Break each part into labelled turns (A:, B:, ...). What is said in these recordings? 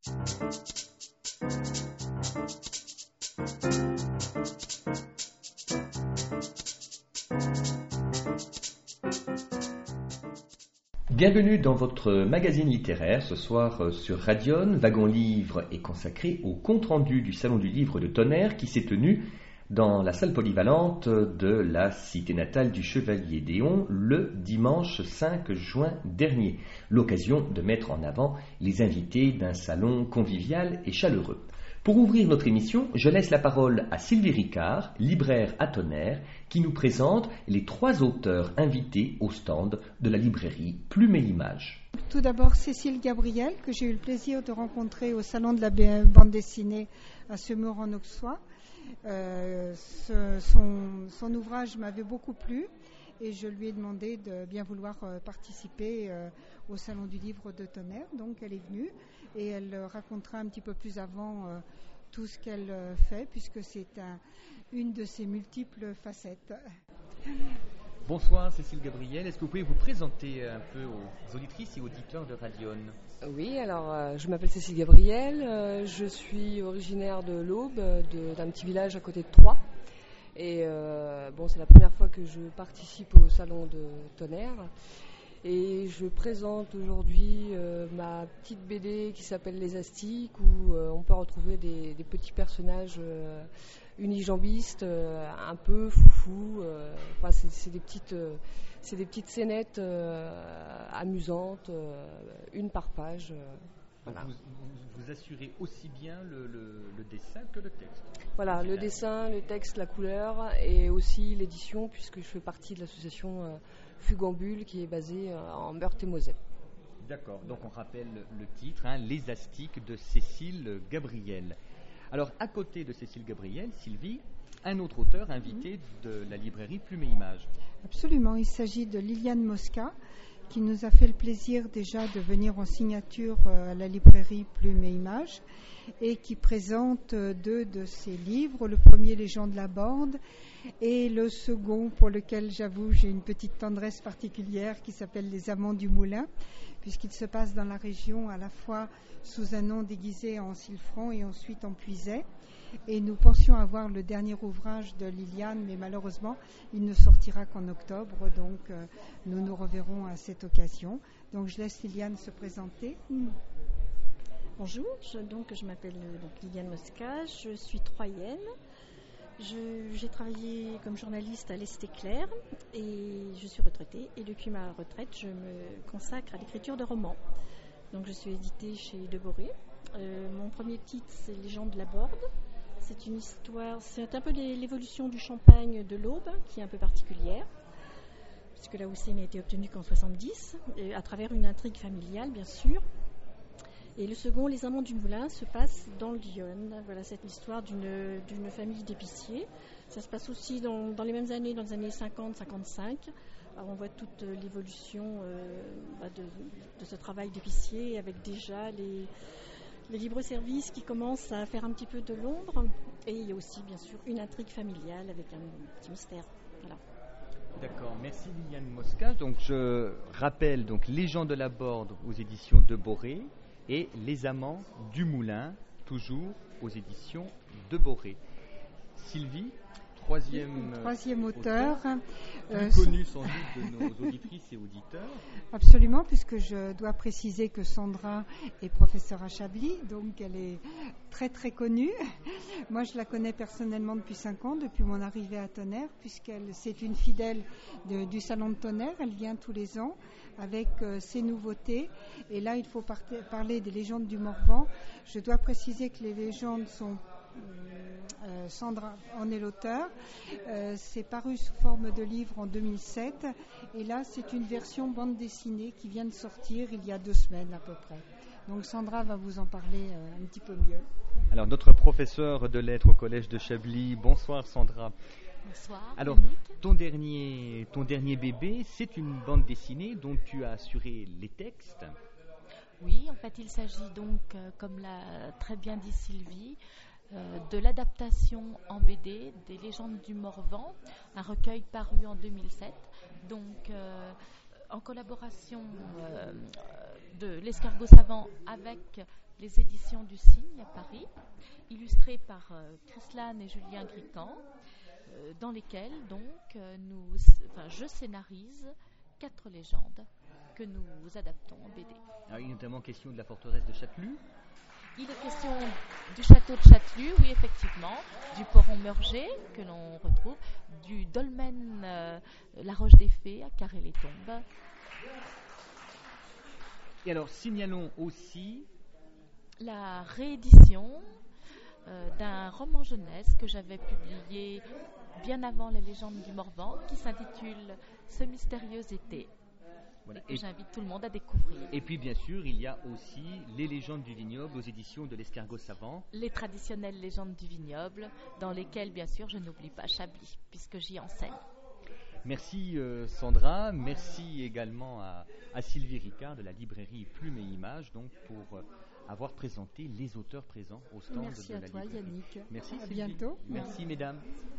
A: Bienvenue dans votre magazine littéraire. Ce soir sur Radion, Wagon Livre est consacré au compte-rendu du Salon du Livre de Tonnerre qui s'est tenu dans la salle polyvalente de la cité natale du Chevalier d'Éon le dimanche 5 juin dernier. L'occasion de mettre en avant les invités d'un salon convivial et chaleureux. Pour ouvrir notre émission, je laisse la parole à Sylvie Ricard, libraire à Tonnerre, qui nous présente les 3 auteurs invités au stand de la librairie Plume et Images.
B: Tout d'abord Cécile Gabriel, que j'ai eu le plaisir de rencontrer au salon de la bande dessinée à Semur en Auxois. Son ouvrage m'avait beaucoup plu et je lui ai demandé de bien vouloir participer au salon du livre de Tonnerre. Donc elle est venue et elle racontera un petit peu plus avant tout ce qu'elle fait, puisque c'est une de ses multiples facettes.
A: Bonsoir Cécile Gabriel, est-ce que vous pouvez vous présenter un peu aux auditrices et auditeurs de Radion ?
C: Oui, alors je m'appelle Cécile Gabriel, je suis originaire de l'Aube, d'un petit village à côté de Troyes. Et c'est la première fois que je participe au salon de Tonnerre. Et je présente aujourd'hui ma petite BD qui s'appelle Les Astiques, où on peut retrouver des petits personnages unijambistes, un peu foufou. C'est des petites scénettes amusantes, une par page. Voilà.
A: Vous assurez aussi bien le dessin que le texte.
C: Voilà, le dessin, le texte, la couleur et aussi l'édition, puisque je fais partie de l'association Fugambule qui est basée en Meurthe-et-Moselle.
A: D'accord, donc on rappelle le titre, Les Astiques de Cécile Gabriel. Alors à côté de Cécile Gabriel, Sylvie, un autre auteur invité de la librairie Plume et Images.
B: Absolument, il s'agit de Liliane Mosca, qui nous a fait le plaisir déjà de venir en signature à la librairie Plume et Images et qui présente 2 de ses livres, le premier Les gens de la Borde et le second pour lequel j'avoue j'ai une petite tendresse particulière qui s'appelle Les Amants du Moulin, puisqu'il se passe dans la région à la fois sous un nom déguisé en Silfran et ensuite en Puisaye. Et nous pensions avoir le dernier ouvrage de Liliane, mais malheureusement, il ne sortira qu'en octobre, donc nous nous reverrons à cette occasion. Donc je laisse Liliane se présenter.
D: Bonjour, je m'appelle Liliane Mosca, je suis troyenne. J'ai travaillé comme journaliste à l'Est Éclair et je suis retraitée. Et depuis ma retraite, je me consacre à l'écriture de romans. Donc je suis éditée chez Deboré. Mon premier titre, c'est Les gens de la Borde. C'est une histoire, c'est un peu l'évolution du champagne de l'Aube, qui est un peu particulière, puisque la Houssine n'a été obtenue qu'en 70, à travers une intrigue familiale, bien sûr. Et le second, Les Amants du Moulin, se passe dans le Lyonne. Voilà, c'est l'histoire d'une famille d'épiciers. Ça se passe aussi dans les mêmes années, dans les années 50-55. Alors on voit toute l'évolution de ce travail d'épicier, avec déjà les libres-services qui commencent à faire un petit peu de l'ombre. Et il y a aussi, bien sûr, une intrigue familiale avec un petit mystère. Voilà.
A: D'accord, merci Liliane Mosca. Donc je rappelle Les gens de la Borde aux éditions Deboré et Les Amants du Moulin, toujours aux éditions Deboré. Sylvie, troisième auteur, plus connu sans doute de nos auditrices et auditeurs.
B: Absolument, puisque je dois préciser que Sandra est professeure à Chablis, donc elle est très très connue. Moi je la connais personnellement depuis 5 ans, depuis mon arrivée à Tonnerre, c'est une fidèle du salon de Tonnerre. Elle vient tous les ans avec ses nouveautés. Et là il faut parler des légendes du Morvan. Je dois préciser que les légendes sont... Sandra en est l'auteur. C'est paru sous forme de livre en 2007 et là c'est une version bande dessinée qui vient de sortir il y a 2 semaines à peu près. Donc Sandra va vous en parler un petit peu mieux.
A: Alors notre professeur de lettres au collège de Chablis, bonsoir Sandra.
E: Bonsoir.
A: Alors ton dernier bébé, c'est une bande dessinée dont tu as assuré les textes.
E: Oui, en fait il s'agit donc, comme l'a très bien dit Sylvie, de l'adaptation en BD des légendes du Morvan, un recueil paru en 2007, donc en collaboration de l'escargot savant avec les éditions du Cygne à Paris, illustrées par Chrislane et Julien Grican, dans lesquelles donc je scénarise 4 légendes que nous adaptons en BD.
A: Alors, il est notamment question de la forteresse de Châtelus.
E: Il est question du château de Châtelus, oui effectivement, du Poron-Murger que l'on retrouve, du dolmen La Roche des Fées à Carré-les-Tombes.
A: Et alors signalons aussi
E: la réédition d'un roman jeunesse que j'avais publié bien avant les légendes du Morvan, qui s'intitule Ce mystérieux été. Voilà. Et que j'invite tout le monde à découvrir.
A: Et puis bien sûr, il y a aussi les légendes du vignoble aux éditions de l'Escargot Savant.
E: Les traditionnelles légendes du vignoble, dans lesquelles bien sûr je n'oublie pas Chablis, puisque j'y enseigne.
A: Merci Sandra, merci également à Sylvie Ricard de la librairie Plume et Images donc pour avoir présenté les auteurs présents au stand de la librairie.
B: Merci à toi Yannick.
A: Merci
B: à
A: Sylvie.
B: Bientôt.
A: Merci mesdames.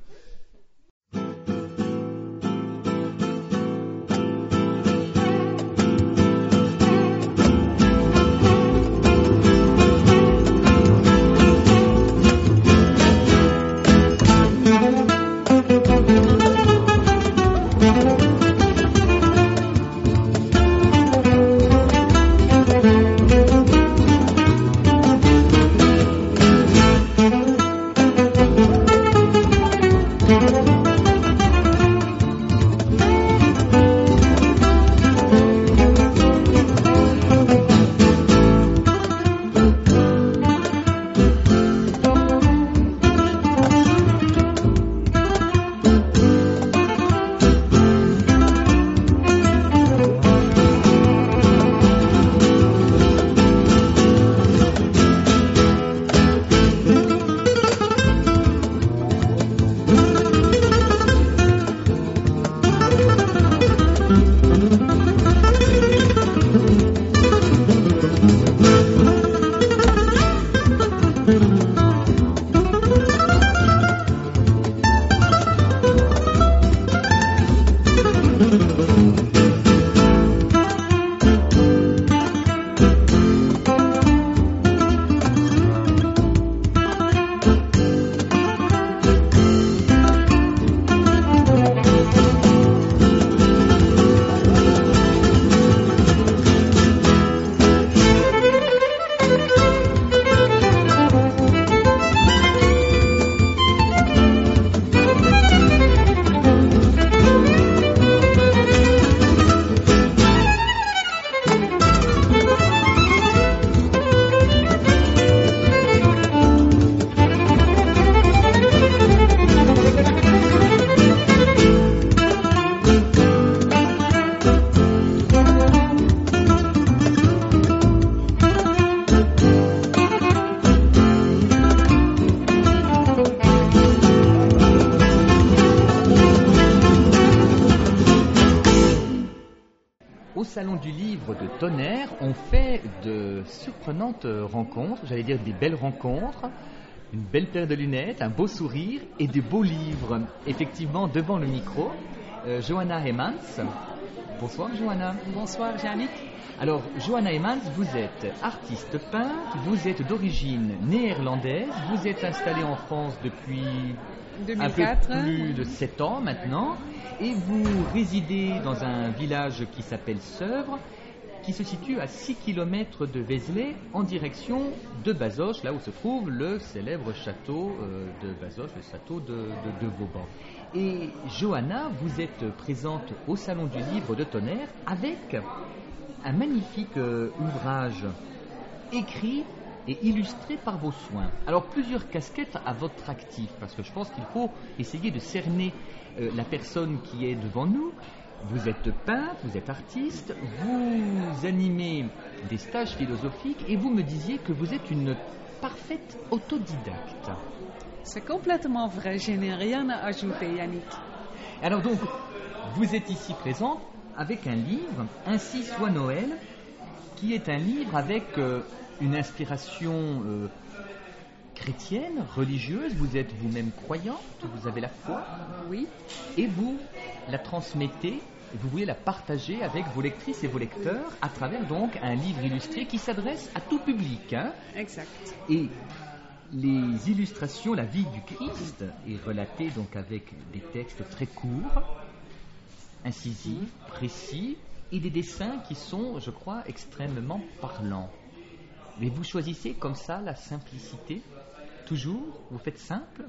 A: Salon du livre de Tonnerre, on fait de surprenantes rencontres, j'allais dire des belles rencontres, une belle paire de lunettes, un beau sourire et des beaux livres. Effectivement, devant le micro, Johanna Heymans. Bonsoir Johanna.
F: Bonsoir Yannick.
A: Alors Johanna Heymans, vous êtes artiste peintre, vous êtes d'origine néerlandaise, vous êtes installée en France depuis
F: 2004.
A: Un peu plus de 7 ans maintenant, et vous résidez dans un village qui s'appelle Seuvres, qui se situe à 6 km de Vézelay, en direction de Bazoches, là où se trouve le célèbre château de Bazoches, le château de Vauban. Et Johanna, vous êtes présente au Salon du Livre de Tonnerre avec un magnifique ouvrage écrit et illustré par vos soins. Alors plusieurs casquettes à votre actif, parce que je pense qu'il faut essayer de cerner la personne qui est devant nous. Vous êtes peintre, vous êtes artiste, vous animez des stages philosophiques et vous me disiez que vous êtes une parfaite autodidacte.
F: C'est complètement vrai, je n'ai rien à ajouter Yannick.
A: Alors donc, vous êtes ici présent avec un livre, Ainsi soit Noël, qui est un livre avec une inspiration chrétienne, religieuse. Vous êtes vous-même croyante, vous avez la foi.
F: Oui.
A: Et vous la transmettez vous voulez la partager avec vos lectrices et vos lecteurs à travers donc un livre illustré qui s'adresse à tout public. Hein.
F: Exact.
A: Et les illustrations, la vie du Christ est relatée donc avec des textes très courts, incisifs, précis, et des dessins qui sont, je crois, extrêmement parlants. Mais vous choisissez comme ça la simplicité, toujours? Vous faites simple?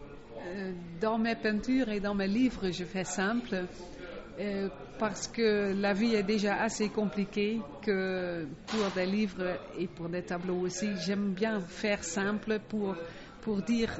F: Dans mes peintures et dans mes livres, je fais simple parce que la vie est déjà assez compliquée que pour des livres et pour des tableaux aussi, j'aime bien faire simple pour dire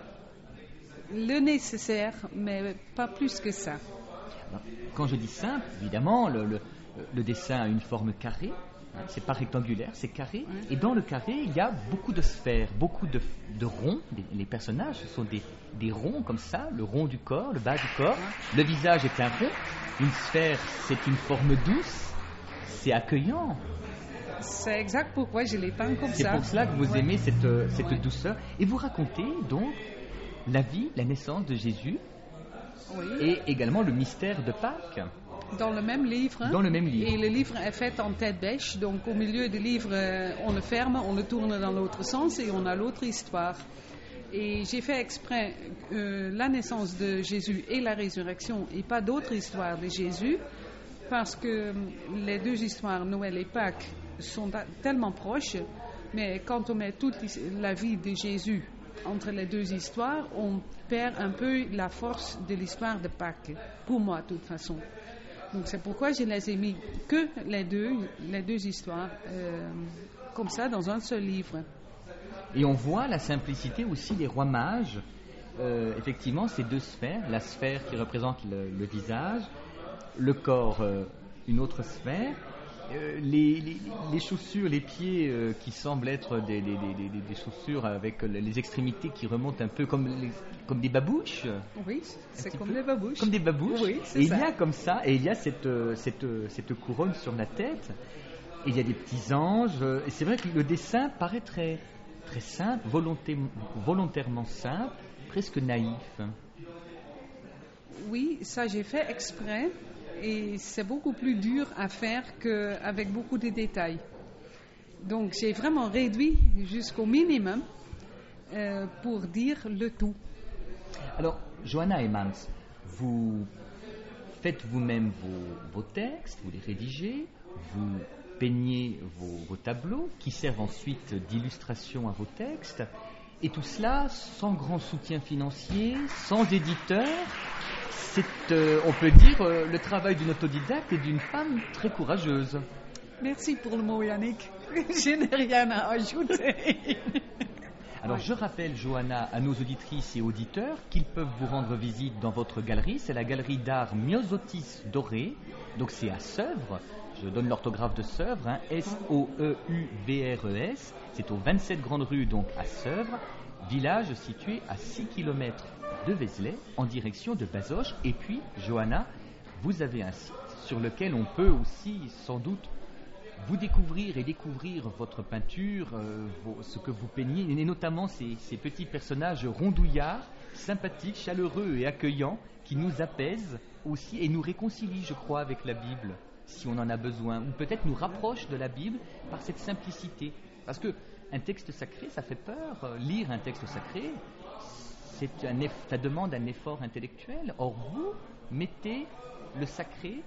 F: le nécessaire, mais pas plus que ça.
A: Quand je dis simple, évidemment, le dessin a une forme carrée. C'est pas rectangulaire, c'est carré. Et dans le carré, il y a beaucoup de sphères, beaucoup de ronds. Les personnages, ce sont des ronds comme ça, le rond du corps, le bas du corps. Le visage est un rond. Une sphère, c'est une forme douce. C'est accueillant.
F: C'est exact pourquoi je l'ai peint comme ça.
A: C'est pour cela que vous aimez cette douceur. Et vous racontez donc la vie, la naissance de Jésus.
F: Oui.
A: Et également le mystère de Pâques.
F: Dans le même livre.
A: Dans le même livre.
F: Et le livre est fait en tête bêche, donc au milieu du livre, on le ferme, on le tourne dans l'autre sens et on a l'autre histoire. Et j'ai fait exprès la naissance de Jésus et la résurrection et pas d'autres histoires de Jésus, parce que les deux histoires, Noël et Pâques, sont tellement proches, mais quand on met toute la vie de Jésus entre les deux histoires, on perd un peu la force de l'histoire de Pâques, pour moi de toute façon. Donc c'est pourquoi je les ai mis que les deux histoires comme ça dans un seul livre.
A: Et on voit la simplicité aussi des rois mages. Effectivement, ces deux sphères, la sphère qui représente le visage, le corps, une autre sphère, les chaussures, les pieds qui semblent être des chaussures avec les extrémités qui remontent un peu comme des babouches.
F: Oui, c'est comme des babouches.
A: Comme des babouches.
F: Oui, c'est
A: et
F: ça.
A: Il y a comme ça, et il y a cette couronne sur la tête, et il y a des petits anges. Et c'est vrai que le dessin paraît très, très simple, volontairement simple, presque naïf.
F: Oui, ça j'ai fait exprès. Et c'est beaucoup plus dur à faire qu'avec beaucoup de détails. Donc j'ai vraiment réduit jusqu'au minimum pour dire le tout.
A: Alors, Johanna Emmans, vous faites vous-même vos textes, vous les rédigez, vous peignez vos tableaux qui servent ensuite d'illustration à vos textes, et tout cela sans grand soutien financier, sans éditeur. C'est, on peut dire, le travail d'une autodidacte et d'une femme très courageuse.
F: Merci pour le mot, Yannick. Je n'ai rien à ajouter.
A: Alors, je rappelle, Johanna, à nos auditrices et auditeurs qu'ils peuvent vous rendre visite dans votre galerie. C'est la galerie d'art Myosotis Doré. Donc, c'est à Sèvres. Je donne l'orthographe de Sèvres, hein, S-O-E-U-V-R-E-S. C'est au 27 Grande Rue, donc à Sèvres, village situé à 6 km de Vézelay, en direction de Bazoches. Et puis, Johanna, vous avez un site sur lequel on peut aussi, sans doute, vous découvrir votre peinture, ce que vous peignez, et notamment ces petits personnages rondouillards, sympathiques, chaleureux et accueillants, qui nous apaisent aussi et nous réconcilient, je crois, avec la Bible, si on en a besoin, ou peut-être nous rapprochent de la Bible par cette simplicité. Parce que un texte sacré, ça fait peur. Lire un texte sacré, ça demande un effort intellectuel. Or, vous mettez le sacré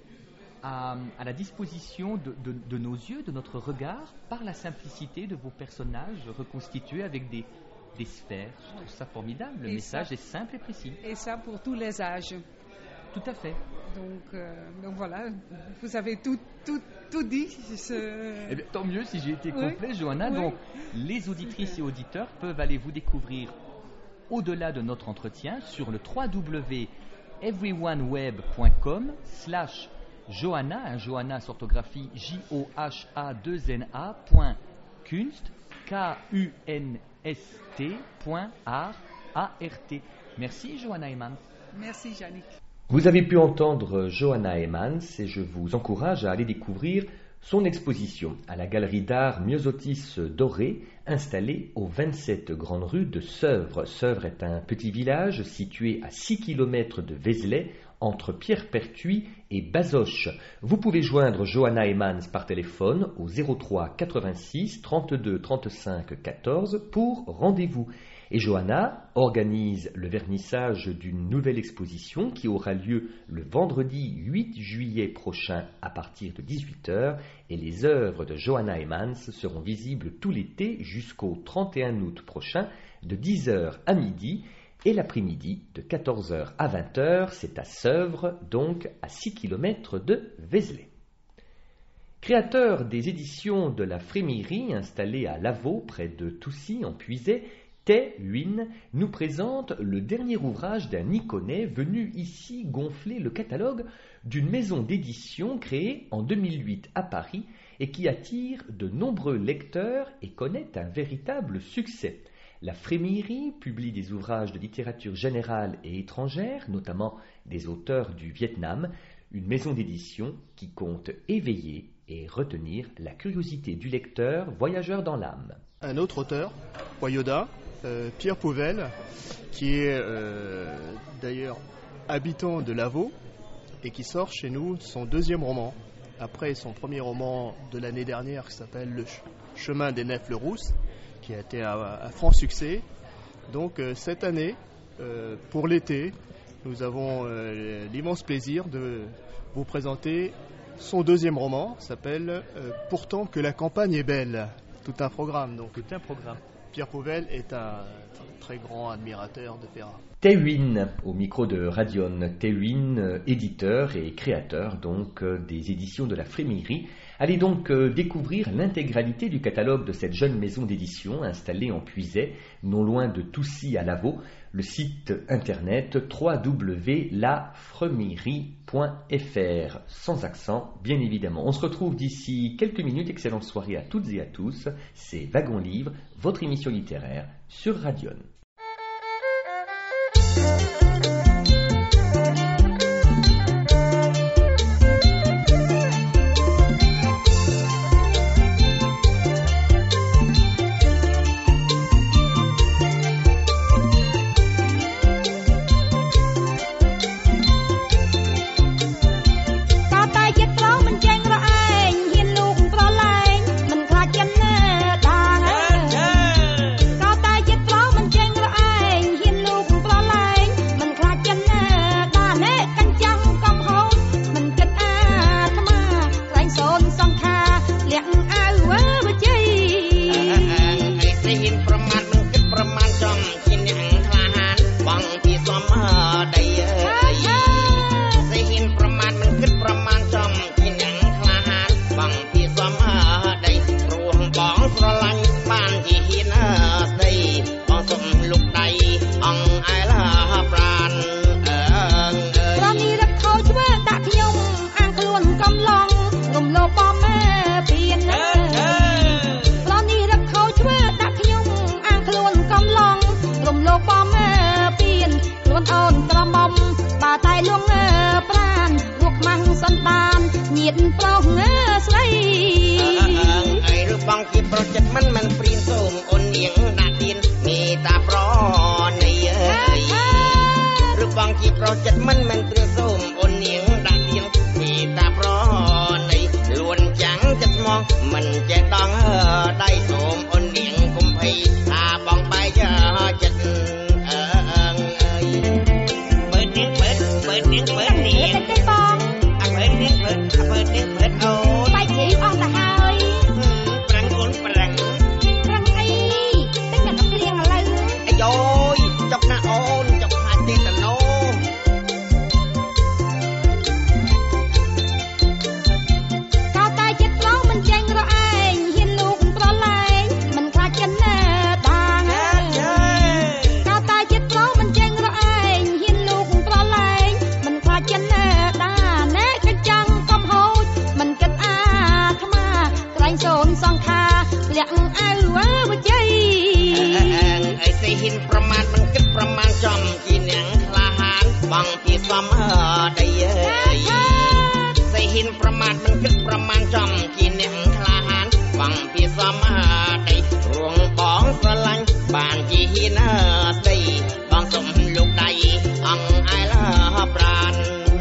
A: à la disposition de nos yeux, de notre regard, par la simplicité de vos personnages reconstitués avec des sphères. Je trouve ça formidable. Le message est simple et précis.
F: Et ça pour tous les âges.
A: Tout à fait.
F: Donc voilà, vous avez tout dit.
A: Eh bien, tant mieux si j'ai été complet, Johanna.
F: Oui.
A: Donc, les auditrices et auditeurs peuvent aller vous découvrir au-delà de notre entretien sur le www.everyoneWeb.com/Johanna, Johanna s'orthographie JOHA2NA.kunst, KUNST.art. Merci, Johanna Emmans.
F: Merci, Yannick.
A: Vous avez pu entendre Johanna Emmans et je vous encourage à aller découvrir son exposition à la galerie d'art Myosotis Doré, installée au 27 Grande Rue de Sèvres. Sèvres est un petit village situé à 6 km de Vézelay, entre Pierre-Pertuis et Bazoches. Vous pouvez joindre Johanna Emmans par téléphone au 03 86 32 35 14 pour rendez-vous. Et Johanna organise le vernissage d'une nouvelle exposition qui aura lieu le vendredi 8 juillet prochain à partir de 18h et les œuvres de Johanna Emmans seront visibles tout l'été jusqu'au 31 août prochain de 10h à midi et l'après-midi de 14h à 20h. C'est à Sèvres, donc à 6 km de Vézelay. Créateur des éditions de la Frémillerie installée à Lavaux près de Toussy en Puisay, Tay Huynh nous présente le dernier ouvrage d'un Iconais venu ici gonfler le catalogue d'une maison d'édition créée en 2008 à Paris et qui attire de nombreux lecteurs et connaît un véritable succès. La Frémillerie publie des ouvrages de littérature générale et étrangère, notamment des auteurs du Vietnam, une maison d'édition qui compte éveiller et retenir la curiosité du lecteur voyageur dans l'âme.
G: Un autre auteur, Wyoda, Pierre Pouvel, qui est d'ailleurs habitant de Lavaux et qui sort chez nous son deuxième roman, après son premier roman de l'année dernière qui s'appelle Le chemin des nefles rousses, qui a été un franc succès. Donc cette année, pour l'été, nous avons l'immense plaisir de vous présenter son deuxième roman, qui s'appelle Pourtant que la campagne est belle. Tout un programme. Donc.
A: Tout un programme.
G: Pierre Pouvel est un très grand admirateur de Ferrat.
A: Tay Huynh, au micro de Radion. Tay Huynh, éditeur et créateur donc des éditions de la Frémillerie. Allez donc découvrir l'intégralité du catalogue de cette jeune maison d'édition installée en Puisay, non loin de Toussy à Lavaux. Le site internet www.lafremillerie.fr, sans accent bien évidemment. On se retrouve d'ici quelques minutes. Excellente soirée à toutes et à tous. C'est Wagon Livre, votre émission littéraire sur Radion.
H: Hãy subscribe cho kênh Ghiền Mì Gõ để không bỏ lỡ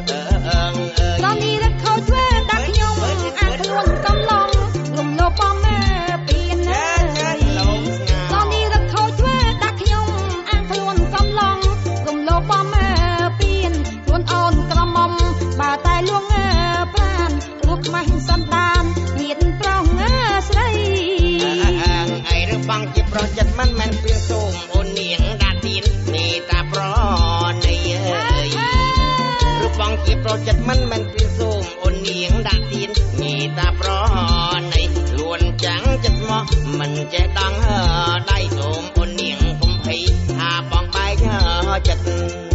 H: เพราะจัดมันมันเป็นส้มโอนเหนียงดาดินมีตาปรอนในรูปปองจีเพราะจัดมันมันเป็นส้มโอนเหนียงดาดินมีตาปรอนในล้วนจังจัดหมอมันจะดังได้ส้มโอนเหนียงผมให้หาปองใบจัด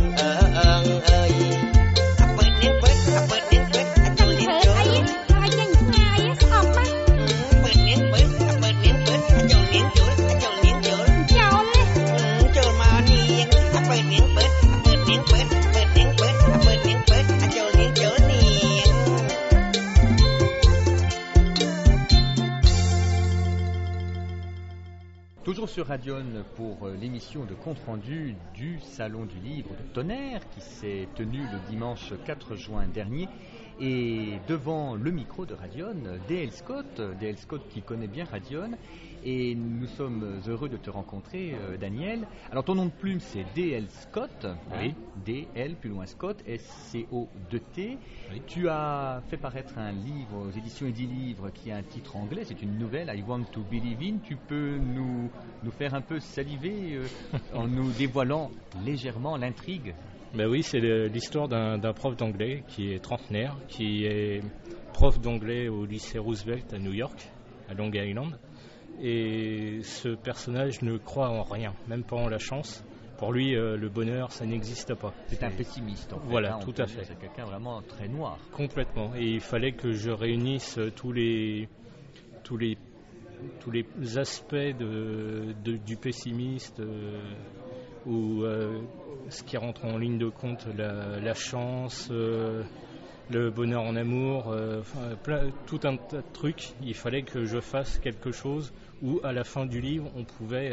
A: Toujours sur Radion pour l'émission de compte-rendu du Salon du Livre de Tonnerre qui s'est tenu le dimanche 4 juin dernier. Et devant le micro de Radion, D.L. Scott qui connaît bien Radion. Et nous sommes heureux de te rencontrer, Daniel. Alors ton nom de plume c'est D.L. Scott, oui. D.L. plus loin Scott, S-C-O-2-T. Oui. Tu as fait paraître un livre aux éditions Edilivre qui a un titre anglais, c'est une nouvelle, I Want to Believe In. Tu peux nous faire un peu saliver en nous dévoilant légèrement l'intrigue?
I: Ben oui, c'est l'histoire d'un prof d'anglais qui est trentenaire, qui est prof d'anglais au lycée Roosevelt à New York, à Long Island. Et ce personnage ne croit en rien, même pas en la chance. Pour lui, le bonheur, ça n'existe pas.
A: C'est un pessimiste, en fait.
I: Voilà, tout à fait.
A: C'est quelqu'un vraiment très noir.
I: Complètement. Et il fallait que je réunisse tous les aspects du pessimiste, ou ce qui rentre en ligne de compte, la chance, le bonheur en amour, tout un tas de trucs. Il fallait que je fasse quelque chose où à la fin du livre on pouvait,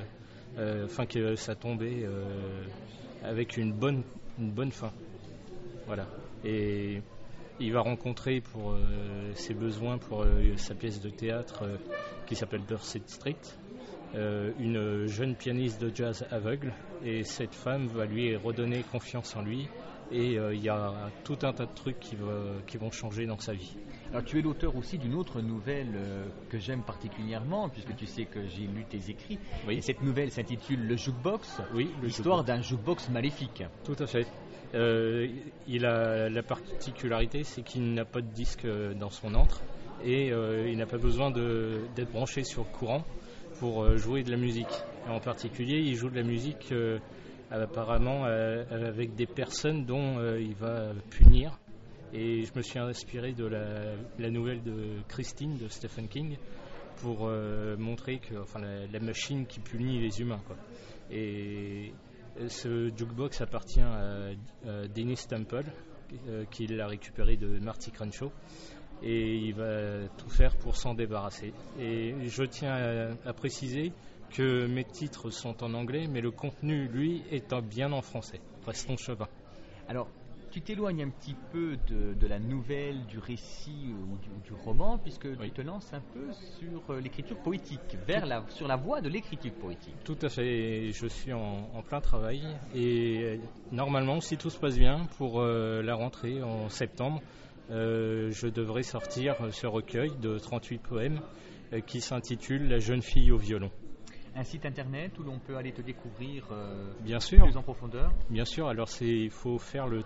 I: que ça tombait avec une bonne fin. Voilà. Et il va rencontrer pour ses besoins, pour sa pièce de théâtre qui s'appelle Dorset Street, une jeune pianiste de jazz aveugle, et cette femme va lui redonner confiance en lui. Et il y a tout un tas de trucs qui vont changer dans sa vie.
A: Alors tu es l'auteur aussi d'une autre nouvelle que j'aime particulièrement, puisque tu sais que j'ai lu tes écrits. Oui. Et cette nouvelle s'intitule Le Jukebox, oui, l'histoire d'un jukebox maléfique.
I: Tout à fait. Il a la particularité, c'est qu'il n'a pas de disque dans son antre, et il n'a pas besoin d'être branché sur le courant pour jouer de la musique. Et en particulier, il joue de la musique apparemment avec des personnes dont il va punir. Et je me suis inspiré de la nouvelle de Christine de Stephen King pour montrer que la machine qui punit les humains, quoi. Et ce jukebox appartient à Dennis Temple, qui l'a récupéré de Marty Crenshaw, et il va tout faire pour s'en débarrasser. Et je tiens à préciser que mes titres sont en anglais, mais le contenu, lui, est bien en français. Restons chauvins.
A: Alors, tu t'éloignes un petit peu de la nouvelle, du récit ou du roman, puisque oui, tu te lances un peu sur l'écriture poétique, sur la voie de l'écriture poétique.
I: Tout à fait, je suis en plein travail, et normalement, si tout se passe bien, pour la rentrée en septembre, je devrais sortir ce recueil de 38 poèmes qui s'intitule « La jeune fille au violon ».
A: Un site internet où l'on peut aller te découvrir
I: bien sûr,
A: plus en profondeur? Bien
I: sûr, alors il faut faire le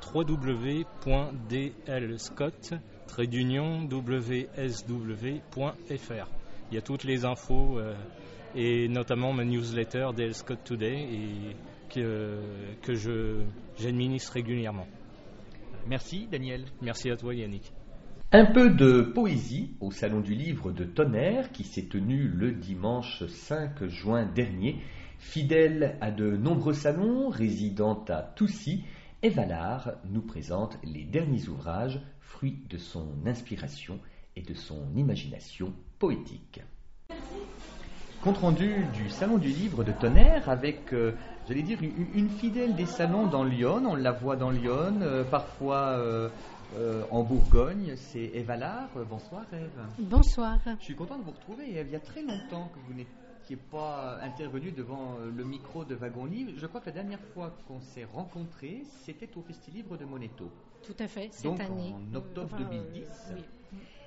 I: www.dlscott-wsw.fr. Il y a toutes les infos et notamment ma newsletter D.L. Scott Today que j'administre régulièrement.
A: Merci Daniel.
I: Merci à toi Yannick.
A: Un peu de poésie au Salon du Livre de Tonnerre qui s'est tenu le dimanche 5 juin dernier. Fidèle à de nombreux salons, résidant à Toussy, Eva Lard nous présente les derniers ouvrages, fruits de son inspiration et de son imagination poétique. Compte rendu du Salon du Livre de Tonnerre avec, j'allais dire, une fidèle des salons dans Lyon. On la voit dans Lyon, parfois en Bourgogne. C'est Eva Lard. Bonsoir Eve.
J: Bonsoir.
A: Je suis content de vous retrouver. Il y a très longtemps que vous n'étiez pas intervenu devant le micro de Wagon Livre. Je crois que la dernière fois qu'on s'est rencontrés, c'était au Festilivre de Moneto.
J: Tout à fait, cette
A: donc
J: année.
A: En octobre 2010. Oui.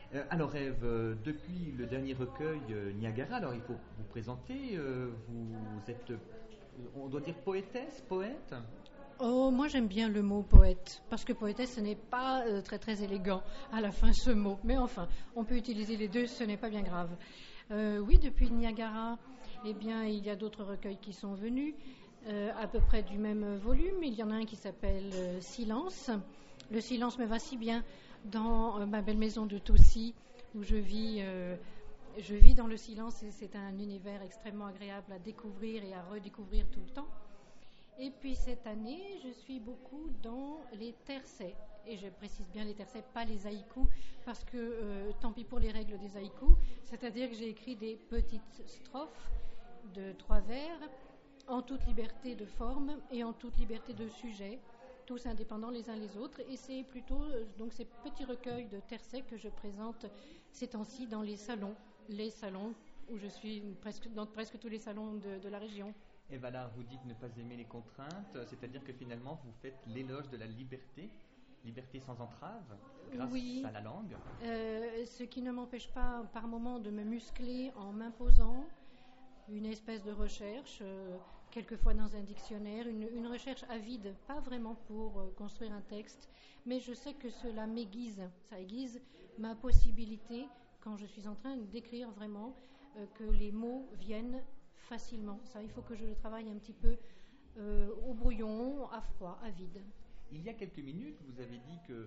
A: Alors Ève, depuis le dernier recueil Niagara, alors il faut vous présenter, vous êtes, on doit dire poétesse, poète?
J: Oh, moi j'aime bien le mot poète, parce que poétesse ce n'est pas très très élégant à la fin ce mot, mais enfin, on peut utiliser les deux, ce n'est pas bien grave. Oui, depuis Niagara, eh bien il y a d'autres recueils qui sont venus, à peu près du même volume. Il y en a un qui s'appelle Silence. Le silence me va si bien dans ma belle maison de Toussy, où je vis dans le silence, et c'est un univers extrêmement agréable à découvrir et à redécouvrir tout le temps. Et puis cette année, je suis beaucoup dans les tercets. Et je précise bien les tercets, pas les haïkus, parce que tant pis pour les règles des haïkus, c'est-à-dire que j'ai écrit des petites strophes de 3 vers, en toute liberté de forme et en toute liberté de sujet, tous indépendants les uns les autres. Et c'est plutôt donc ces petits recueils de tercets que je présente ces temps-ci dans les salons où je suis dans presque tous les salons de la région.
A: Et voilà, vous dites ne pas aimer les contraintes, c'est-à-dire que finalement vous faites l'éloge de la liberté sans entrave, grâce à la langue.
J: Ce qui ne m'empêche pas par moments de me muscler en m'imposant une espèce de recherche, quelquefois dans un dictionnaire, une recherche avide, pas vraiment pour construire un texte, mais je sais que cela ça aiguise ma possibilité, quand je suis en train d'écrire vraiment, que les mots viennent facilement. Ça, il faut que je le travaille un petit peu au brouillon, à froid, à vide.
A: Il y a quelques minutes, vous avez dit que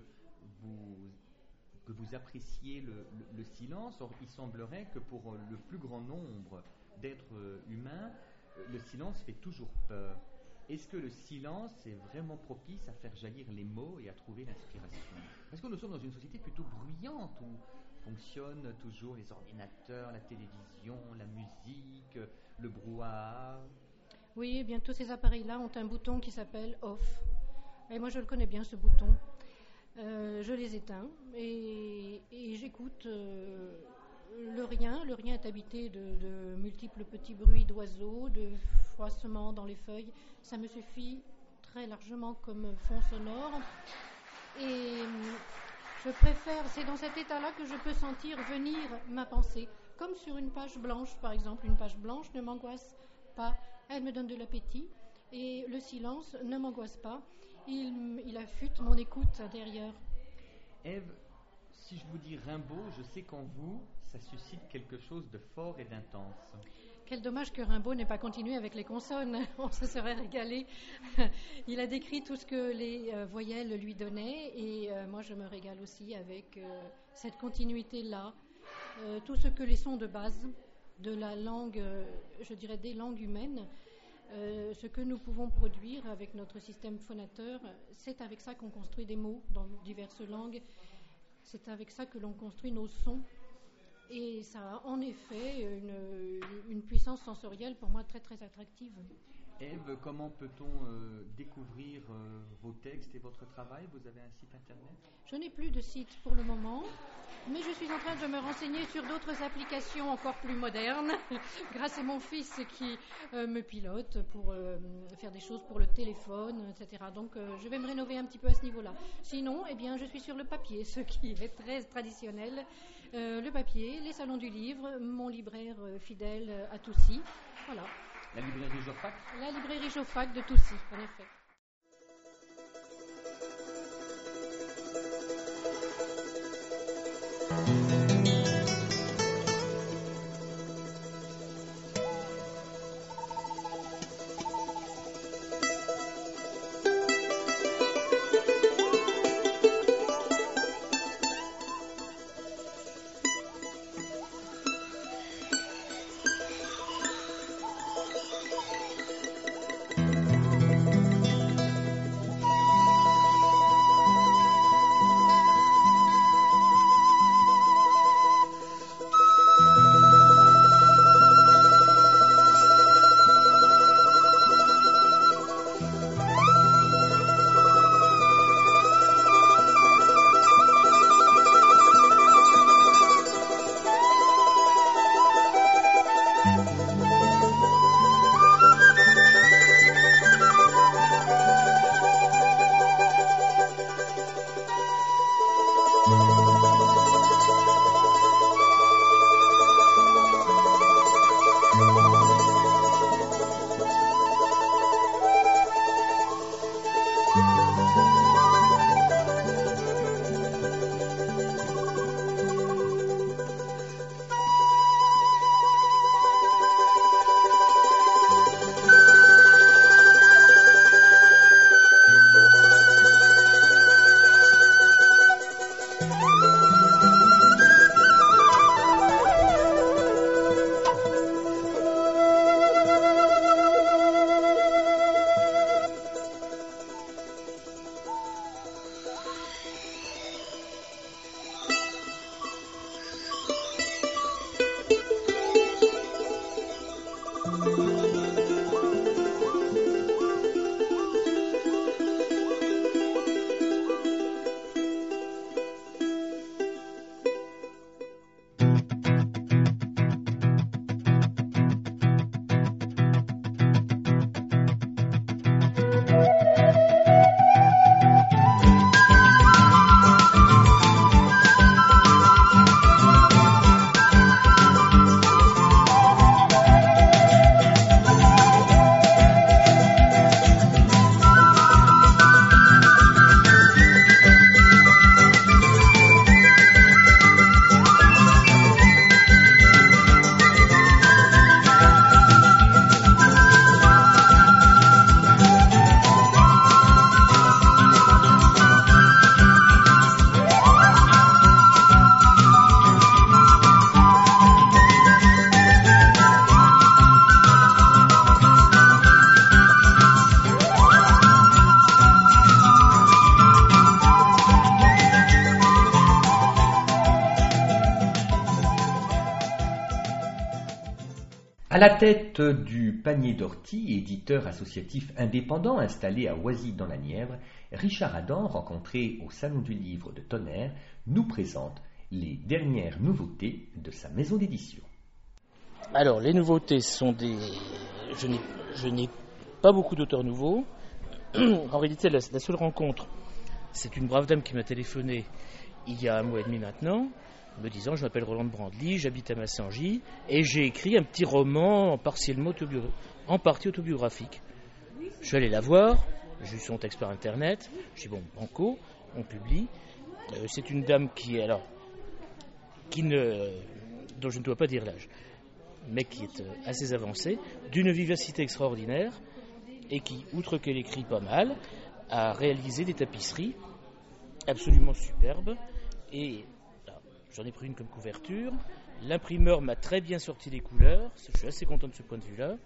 A: vous appréciez le silence. Or, il semblerait que pour le plus grand nombre d'êtres humains, le silence fait toujours peur. Est-ce que le silence est vraiment propice à faire jaillir les mots et à trouver l'inspiration? Parce que nous sommes dans une société plutôt bruyante où fonctionnent toujours les ordinateurs, la télévision, la musique, le brouhaha.
J: Oui, eh bien tous ces appareils-là ont un bouton qui s'appelle off. Et moi je le connais bien, ce bouton. Je les éteins et j'écoute le rien. Le rien est habité de multiples petits bruits d'oiseaux, de froissement dans les feuilles. Ça me suffit très largement comme fond sonore. Et je préfère, c'est dans cet état-là que je peux sentir venir ma pensée. Comme sur une page blanche, par exemple. Une page blanche ne m'angoisse pas. Elle me donne de l'appétit. Et le silence ne m'angoisse pas. Il affûte mon écoute intérieure.
A: Ève, si je vous dis Rimbaud, je sais qu'en vous, ça suscite quelque chose de fort et d'intense.
J: Quel dommage que Rimbaud n'ait pas continué avec les consonnes. On se serait régalé. Il a décrit tout ce que les voyelles lui donnaient. Et moi, je me régale aussi avec cette continuité-là. Tout ce que les sons de base de la langue, je dirais des langues humaines, ce que nous pouvons produire avec notre système phonateur, c'est avec ça qu'on construit des mots dans diverses langues, c'est avec ça que l'on construit nos sons, et ça a en effet une puissance sensorielle pour moi très très attractive.
A: Ève, comment peut-on découvrir vos textes et votre travail? Vous avez un site internet?
J: Je n'ai plus de site pour le moment, mais je suis en train de me renseigner sur d'autres applications encore plus modernes, grâce à mon fils qui me pilote pour faire des choses pour le téléphone, etc. Donc je vais me rénover un petit peu à ce niveau-là. Sinon, eh bien, je suis sur le papier, ce qui est très traditionnel. Le papier, les salons du livre, mon libraire fidèle à Toussy. Voilà.
A: La librairie Joffac?
J: La librairie Joffac de Toussy, en effet.
A: À la tête du Panier d'Ortie, éditeur associatif indépendant installé à Oisy dans la Nièvre, Richard Adam, rencontré au Salon du Livre de Tonnerre, nous présente les dernières nouveautés de sa maison d'édition.
K: Alors, les nouveautés sont des... Je n'ai pas beaucoup d'auteurs nouveaux. En réalité, la seule rencontre, c'est une brave dame qui m'a téléphoné il y a 1 mois et demi maintenant, me disant: je m'appelle Rolande Brandly, j'habite à Massangy, et j'ai écrit un petit roman en partie autobiographique. Je suis allé la voir, j'ai eu son texte par internet, j'ai dit bon, banco, on publie. C'est une dame dont je ne dois pas dire l'âge, mais qui est assez avancée, d'une vivacité extraordinaire, et qui, outre qu'elle écrit pas mal, a réalisé des tapisseries absolument superbes. Et là, j'en ai pris une comme couverture. L'imprimeur m'a très bien sorti les couleurs, je suis assez content de ce point de vue-là.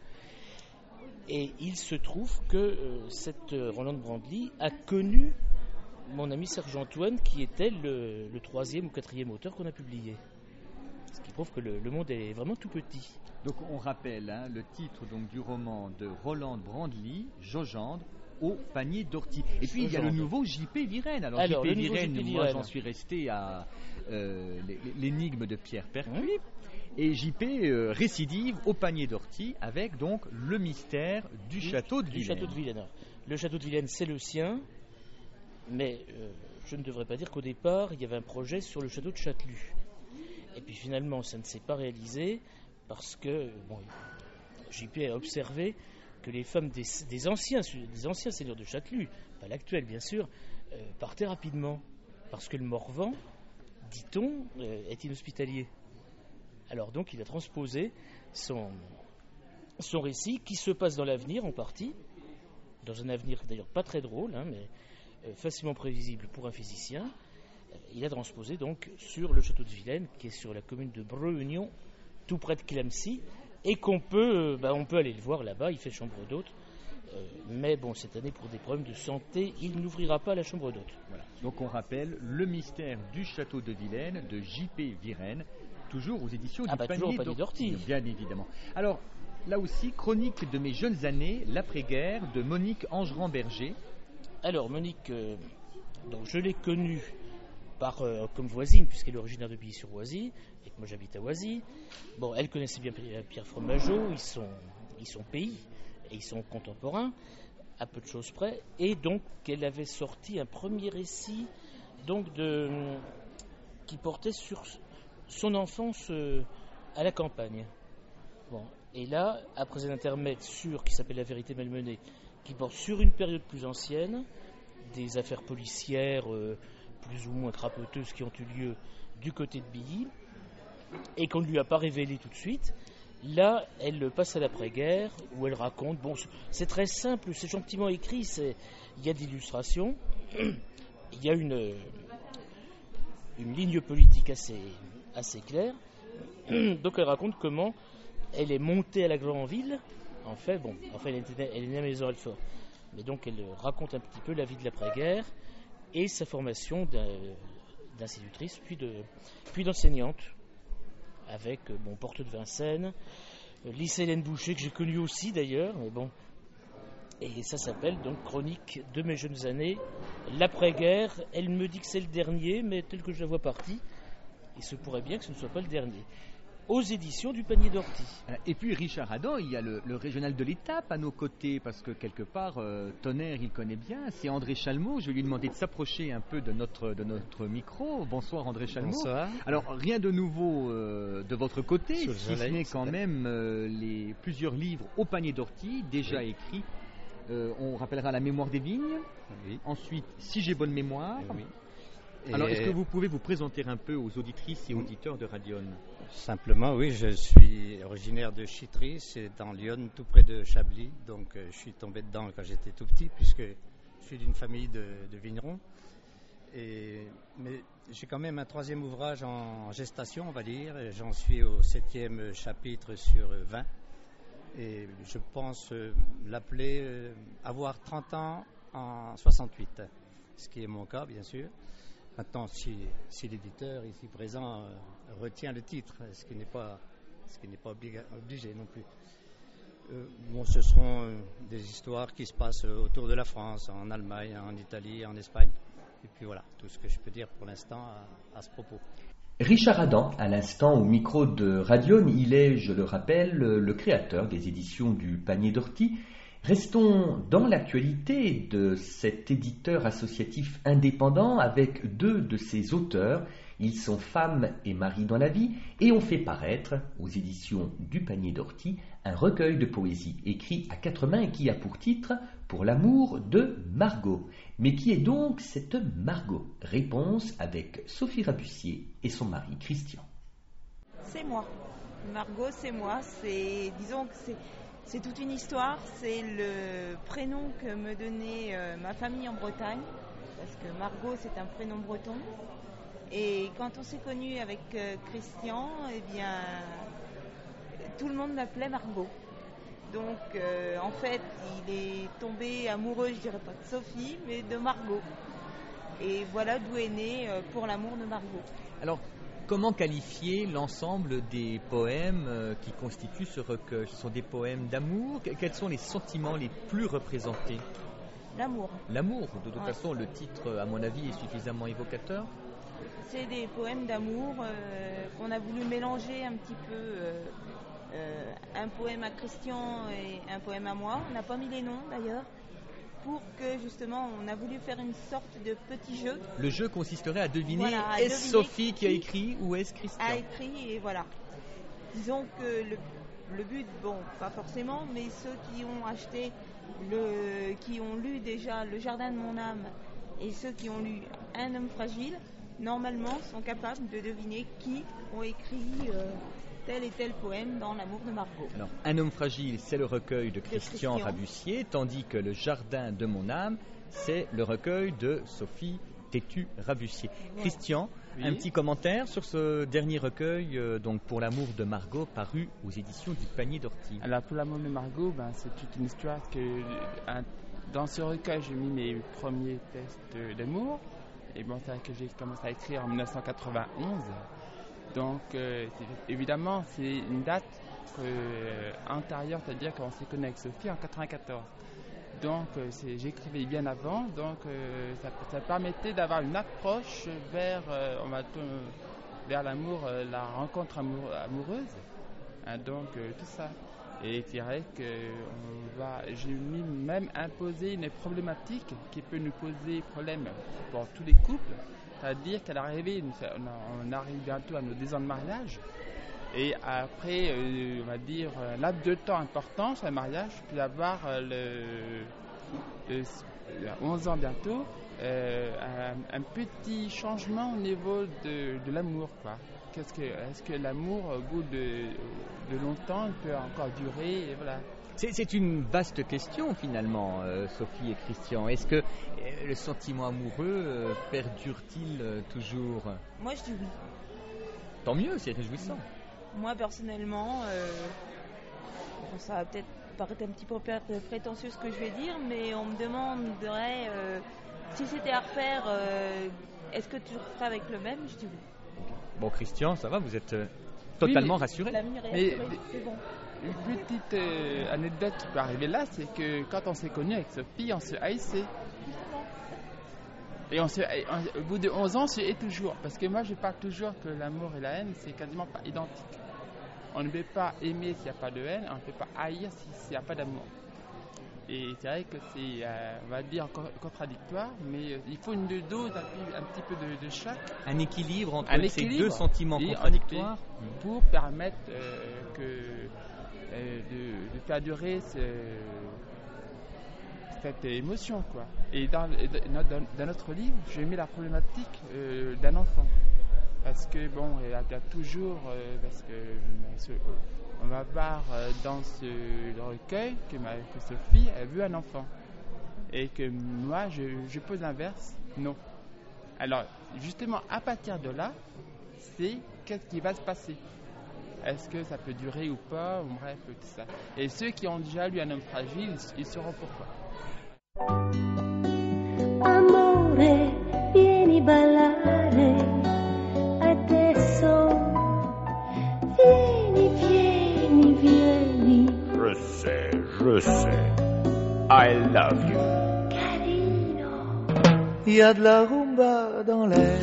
K: Et il se trouve que cette Rolande Brandly a connu mon ami Serge Antoine, qui était le 3e ou 4e auteur qu'on a publié. Ce qui prouve que le monde est vraiment tout petit.
A: Donc on rappelle le titre donc, du roman de Rolande Brandly, Jogendre, au Panier d'Ortie. Et puis il y a le nouveau J.P. Virène. Alors J.P. Virène, moi j'en suis resté à l'énigme de Pierre Percuit. Et J.P. récidive au Panier d'Ortie avec donc le mystère du château de Vilaine.
K: Le château de Vilaine, c'est le sien, mais je ne devrais pas dire qu'au départ il y avait un projet sur le château de Châtelus. Et puis finalement ça ne s'est pas réalisé parce que J.P. a observé que les femmes des anciens seigneurs de Châtelus, pas l'actuel bien sûr, partaient rapidement, parce que le Morvan, dit-on, est inhospitalier. Alors donc il a transposé son récit, qui se passe dans l'avenir en partie, dans un avenir d'ailleurs pas très drôle, mais facilement prévisible pour un physicien. Il a transposé donc sur le château de Vilaine, qui est sur la commune de Breu-Union, tout près de Clamcy, et qu'on peut, on peut aller le voir là-bas, il fait chambre d'hôte. Mais bon, cette année, pour des problèmes de santé, il n'ouvrira pas la chambre d'hôte.
A: Voilà. Donc on rappelle le mystère du château de Vilaine de J.P. Virène, toujours aux éditions du Panier d'Ortie. Bien évidemment. Alors, là aussi, chronique de mes jeunes années, l'après-guerre, de Monique Angeran-Berger.
K: Alors, Monique, donc, je l'ai connue comme voisine, puisqu'elle est originaire de Billy-sur-Oisy, et que moi j'habite à Oisy. Bon, elle connaissait bien Pierre Fromageau, ils sont pays, et ils sont contemporains, à peu de choses près, et donc elle avait sorti un premier récit donc qui portait sur son enfance à la campagne. Bon, et là, après un intermède qui s'appelle La vérité malmenée, qui porte sur une période plus ancienne, des affaires policières plus ou moins crapoteuses qui ont eu lieu du côté de Billy, et qu'on ne lui a pas révélé tout de suite. Là, elle passe à l'après-guerre, où elle raconte, c'est très simple, c'est gentiment écrit, il y a d'illustrations, il y a une ligne politique assez claire. Donc elle raconte comment elle est montée à la grande ville. Elle est née à Maison-Alfort, mais donc elle raconte un petit peu la vie de l'après-guerre et sa formation d'institutrice puis d'enseignante, avec Porte de Vincennes, lycée Hélène Boucher, que j'ai connu aussi d'ailleurs, mais bon. Et ça s'appelle donc Chronique de mes jeunes années, l'après-guerre. Elle me dit que c'est le dernier, mais tel que je la vois partie, il se pourrait bien que ce ne soit pas le dernier. Aux éditions du Panier d'Ortie.
A: Et puis Richard Adam, il y a le régional de l'Étape à nos côtés, parce que quelque part, Tonnerre, il connaît bien. C'est André Chalmot. Je vais lui demander de s'approcher un peu de notre micro. Bonsoir André Chalmot.
L: Bonsoir.
A: Alors, rien de nouveau de votre côté, si ce n'est quand même plusieurs livres au Panier d'Ortie, déjà écrits. On rappellera La mémoire des vignes.
L: Oui.
A: Ensuite, Si j'ai bonne mémoire.
L: Oui.
A: Alors, est-ce que vous pouvez vous présenter un peu aux auditrices et auditeurs de Radion ?
L: Simplement, oui, je suis originaire de Chitry, c'est dans Lyon, tout près de Chablis. Donc, je suis tombé dedans quand j'étais tout petit, puisque je suis d'une famille de vignerons. Mais j'ai quand même un 3e ouvrage en gestation, on va dire. J'en suis au 7e chapitre sur 20. Et je pense l'appeler avoir 30 ans en 68, ce qui est mon cas, bien sûr. Maintenant, si l'éditeur ici présent retient le titre, ce qui n'est pas ce qui n'est pas obligé non plus. Bon, ce seront des histoires qui se passent autour de la France, en Allemagne, en Italie, en Espagne. Et puis voilà, tout ce que je peux dire pour l'instant à ce propos.
A: Richard Adam, à l'instant au micro de Radione, il est, je le rappelle, le créateur des éditions du Panier d'Ortie. Restons dans l'actualité de cet éditeur associatif indépendant avec deux de ses auteurs. Ils sont Femme et Mari dans la vie et ont fait paraître, aux éditions du Panier d'Ortie, un recueil de poésie écrit à 4 mains et qui a pour titre « Pour l'amour de Margot ». Mais qui est donc cette Margot ? Réponse avec Sophie Rabussier et son mari Christian.
M: C'est moi. Margot, c'est moi. Disons que c'est toute une histoire. C'est le prénom que me donnait ma famille en Bretagne. Parce que Margot, c'est un prénom breton. Et quand on s'est connus avec Christian, eh bien, tout le monde m'appelait Margot. Donc, en fait, il est tombé amoureux, je dirais pas de Sophie, mais de Margot. Et voilà d'où est né Pour l'amour de Margot.
N: Alors, comment qualifier l'ensemble des poèmes qui constituent ce recueil ? Ce sont des poèmes d'amour. Quels sont les sentiments les plus représentés ?
M: L'amour.
N: L'amour. De toute façon, le titre, à mon avis, est suffisamment évocateur.
M: C'est des poèmes d'amour qu'on a voulu mélanger un petit peu, un poème à Christian et un poème à moi. On n'a pas mis les noms d'ailleurs, pour que justement on a voulu faire une sorte de petit jeu.
N: Le jeu consisterait à deviner, est-ce Sophie qui a écrit ou est-ce Christian ?
M: A écrit, et voilà. Disons que le but, bon, pas forcément, mais ceux qui ont acheté, qui ont lu déjà Le Jardin de mon âme et ceux qui ont lu Un homme fragile, normalement sont capables de deviner qui ont écrit tel et tel poème dans L'amour de Margot.
N: Alors, Un homme fragile, c'est le recueil de Christian Rabussier, tandis que Le Jardin de mon âme, c'est le recueil de Sophie Tétu Rabussier. Ouais. Christian, oui. Un petit commentaire sur ce dernier recueil, donc Pour l'amour de Margot, paru aux éditions du Panier d'Ortie.
O: Alors, Pour l'amour de Margot, c'est toute une histoire que dans ce recueil, j'ai mis mes premiers tests d'amour. Et bon, c'est vrai que j'ai commencé à écrire en 1991. Donc, évidemment, c'est une date antérieure, c'est-à-dire qu'on s'est connu avec Sophie en 1994. Donc, j'écrivais bien avant. Donc, ça permettait d'avoir une approche vers l'amour, la rencontre amoureuse. Donc, tout ça. Et c'est vrai que j'ai même imposé une problématique qui peut nous poser problème pour tous les couples. C'est-à-dire qu'à l'arrivée, on arrive bientôt à nos 10 ans de mariage. Et après, on va dire, un laps de temps important sur le mariage, puis avoir 11 ans bientôt, un petit changement au niveau de l'amour, quoi. Est-ce que l'amour, au bout de longtemps, il peut encore durer, et voilà.
N: C'est une vaste question finalement, Sophie et Christian. Est-ce que le sentiment amoureux perdure-t-il toujours ?
M: Moi je dis oui.
N: Tant mieux, c'est réjouissant.
M: Moi personnellement, ça va peut-être paraître un petit peu prétentieux ce que je vais dire, mais on me demanderait si c'était à refaire, est-ce que tu referais avec le même ? Je dis oui.
N: Bon, Christian, ça va, vous êtes totalement rassuré ?
M: L'avenir est assuré, c'est bon.
O: Une petite anecdote qui peut arriver là, c'est que quand on s'est connus avec Sophie, on se haïssait. Et au bout de 11 ans, on se hait toujours. Parce que moi, je parle toujours que l'amour et la haine, c'est quasiment pas identique. On ne peut pas aimer s'il n'y a pas de haine, on ne peut pas haïr s'il n'y a pas d'amour. Et c'est vrai que c'est, on va dire, contradictoire, mais il faut une dose, un petit peu de chaque.
N: Un équilibre entre ces deux sentiments contradictoires
O: pour permettre de faire durer cette émotion, quoi. Et dans notre livre, j'ai mis la problématique d'un enfant. Parce que, bon, il y a toujours, parce que on va voir dans ce recueil que Sophie a vu un enfant. Et que moi, je pose l'inverse, non. Alors, justement, à partir de là, c'est qu'est-ce qui va se passer. Est-ce que ça peut durer ou pas, ou bref, tout ça. Et ceux qui ont déjà lu Un homme fragile, ils sauront pourquoi.
P: Amore, vieni ballare, adesso vieni, vieni.
Q: je sais. I love you.
R: Il y a de la rumba dans l'air,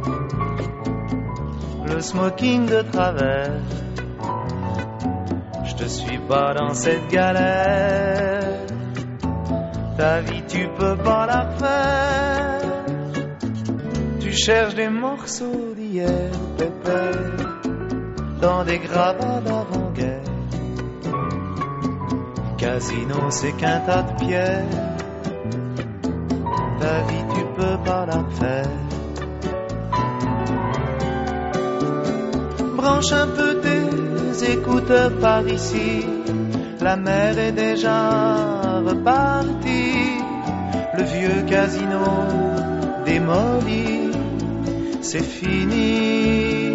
R: le smoking de travers. Je te suis pas dans cette galère. Ta vie tu peux pas la refaire. Tu cherches des morceaux d'hier, pépère, dans des gravats d'avant-guerre. Casino c'est qu'un tas de pierres. Ta vie tu peux pas la refaire. Branche un peu tes écouteurs par ici. La mer est déjà repartie. Le vieux casino démoli, c'est fini.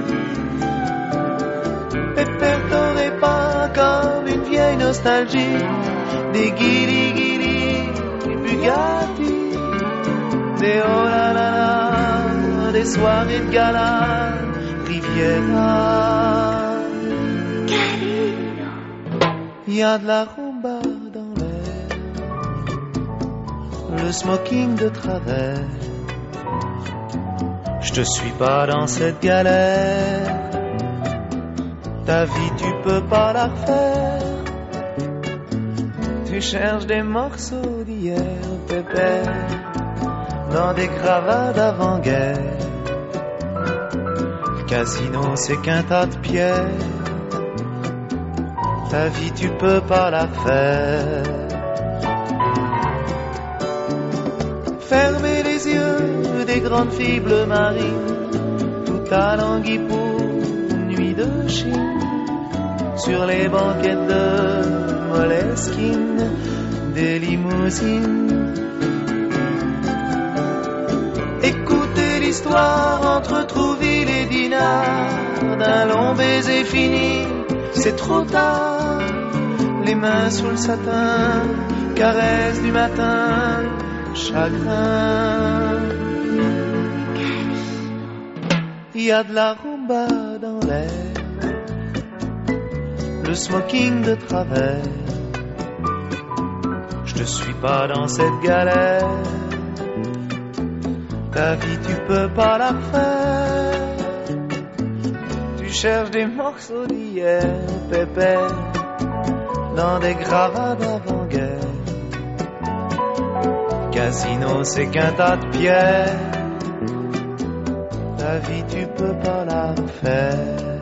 R: Pépère, t'aurais pas comme une vieille nostalgie des guili-guili, des Bugatti, des oh là là là, des soirées de gala, Riviera. Il y a de la rumba dans l'air, le smoking de travers. Je te suis pas dans cette galère. Ta vie tu peux pas la refaire. Tu cherches des morceaux d'hier, pépère, dans des gravats d'avant-guerre. Le casino c'est qu'un tas de pierres. Ta vie tu peux pas la faire. Fermez les yeux des grandes filles bleues marines, toute la languille pour une nuit de Chine, sur les banquettes de Moleskine, des limousines. Écoutez l'histoire entre Trouville et Dinard, d'un long baiser fini, c'est trop tard. Les mains sous le satin, caresse du matin, chagrin. Il y a de la rumba dans l'air, le smoking de travers. Je te suis pas dans cette galère. Ta vie tu peux pas la refaire. Tu cherches des morceaux d'hier, pépère, dans des gravats d'avant-guerre. Casino c'est qu'un tas de pierres. Ta vie tu peux pas la refaire.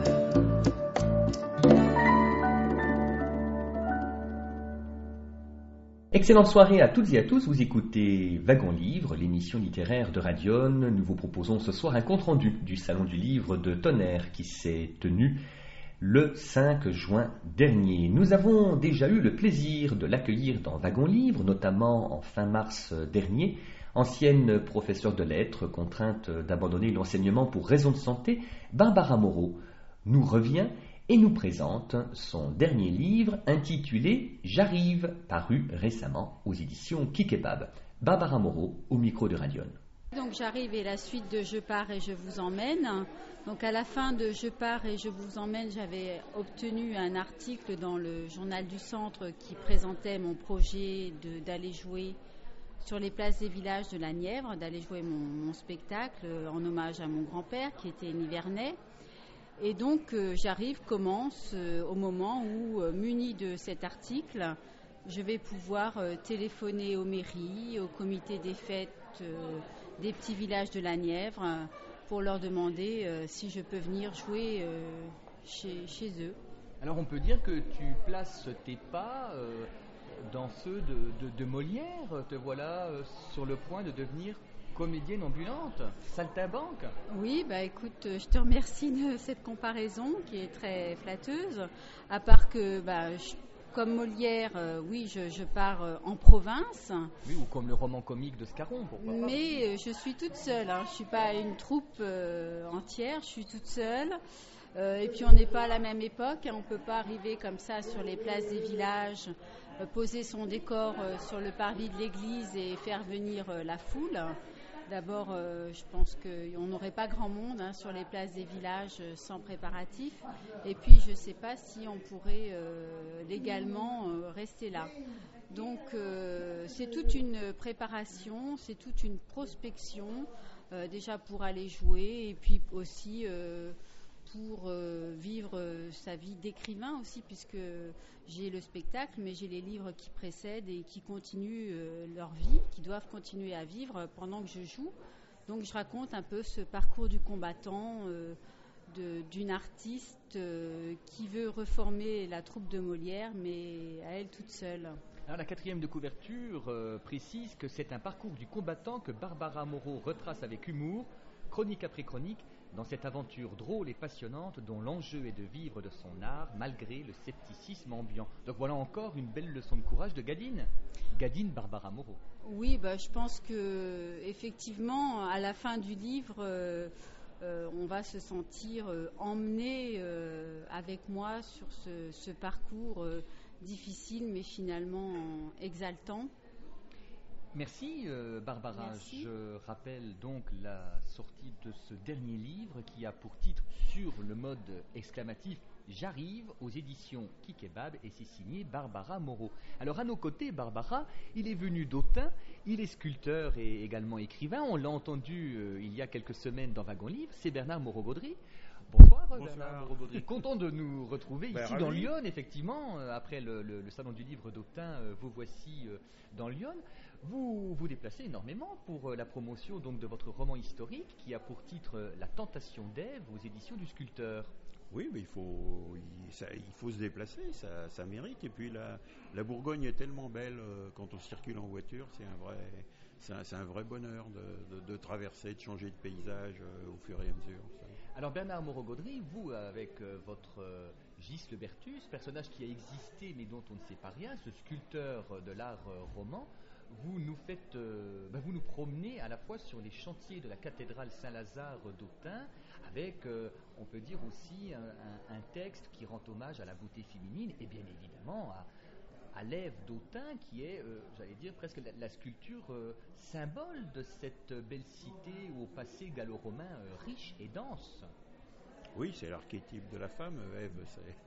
A: Excellente soirée à toutes et à tous, vous écoutez Wagon Livre, l'émission littéraire de Radion. Nous vous proposons ce soir un compte-rendu du Salon du Livre de Tonnerre qui s'est tenu le 5 juin dernier. Nous avons déjà eu le plaisir de l'accueillir dans Wagon Livre, notamment en fin mars dernier. Ancienne professeure de lettres, contrainte d'abandonner l'enseignement pour raison de santé, Barbara Moreau nous revient et nous présente son dernier livre intitulé « J'arrive », paru récemment aux éditions Kikebab. Barbara Moreau, au micro de Radion.
S: Donc j'arrive et la suite de Je pars et je vous emmène. Donc à la fin de Je pars et je vous emmène, j'avais obtenu un article dans le journal du Centre qui présentait mon projet d'aller jouer sur les places des villages de la Nièvre, d'aller jouer mon spectacle en hommage à mon grand-père qui était nivernais. Et donc commence au moment où, muni de cet article, je vais pouvoir téléphoner aux mairies, au comité des fêtes des petits villages de la Nièvre pour leur demander si je peux venir jouer chez eux.
N: Alors on peut dire que tu places tes pas dans ceux de Molière. Te voilà sur le point de devenir comédienne ambulante, saltimbanque.
S: Oui, écoute, je te remercie de cette comparaison qui est très flatteuse. À part que, comme Molière, oui, je pars en province.
N: Oui, ou comme le roman comique de Scarron, pourquoi pas.
S: Mais je suis toute seule, je ne suis pas une troupe entière, je suis toute seule. Et puis on n'est pas à la même époque, on ne peut pas arriver comme ça sur les places des villages, poser son décor sur le parvis de l'église et faire venir la foule. D'abord, je pense qu'on n'aurait pas grand monde sur les places des villages sans préparatifs. Et puis, je ne sais pas si on pourrait légalement rester là. Donc, c'est toute une préparation, c'est toute une prospection, déjà pour aller jouer, et puis aussi pour vivre sa vie d'écrivain aussi, puisque j'ai le spectacle, mais j'ai les livres qui précèdent et qui continuent leur vie, qui doivent continuer à vivre pendant que je joue. Donc je raconte un peu ce parcours du combattant, d'une artiste qui veut reformer la troupe de Molière, mais à elle toute seule.
N: Alors, la 4e de couverture précise que c'est un parcours du combattant que Barbara Moreau retrace avec humour, chronique après chronique, dans cette aventure drôle et passionnante dont l'enjeu est de vivre de son art malgré le scepticisme ambiant. Donc voilà encore une belle leçon de courage de Gadine. Gadine Barbara Moreau.
S: Oui, je pense que effectivement, à la fin du livre, on va se sentir emmené avec moi sur ce parcours difficile mais finalement exaltant.
N: Merci Barbara.
S: Merci.
N: Je rappelle donc la sortie de ce dernier livre qui a pour titre Sur le mode exclamatif J'arrive aux éditions Kikebab et c'est signé Barbara Moreau. Alors à nos côtés, Barbara, il est venu d'Autun, il est sculpteur et également écrivain. On l'a entendu il y a quelques semaines dans Wagon Livre, c'est Bernard Moreau-Gaudry. Bonsoir, Bernard Moreau-Gaudry. Content de nous retrouver ici dans Lyon, effectivement. Après le salon du livre d'Autun, vous voici dans Lyon. Vous vous déplacez énormément pour la promotion donc, de votre roman historique qui a pour titre La tentation d'Ève aux éditions du Sculpteur.
T: Oui, mais il faut se déplacer, ça mérite. Et puis la Bourgogne est tellement belle quand on circule en voiture, c'est un vrai bonheur de traverser, de changer de paysage au fur et à mesure.
N: Alors Bernard Moreau-Gaudry, vous avec votre Gis Le Bertus, personnage qui a existé mais dont on ne sait pas rien, ce sculpteur de l'art roman, vous nous promenez à la fois sur les chantiers de la cathédrale Saint-Lazare d'Autun avec, on peut dire aussi, un texte qui rend hommage à la beauté féminine et bien évidemment à l'Ève d'Autun qui est, j'allais dire, presque la sculpture symbole de cette belle cité au passé gallo-romain riche et dense.
T: Oui, c'est l'archétype de la femme, Ève.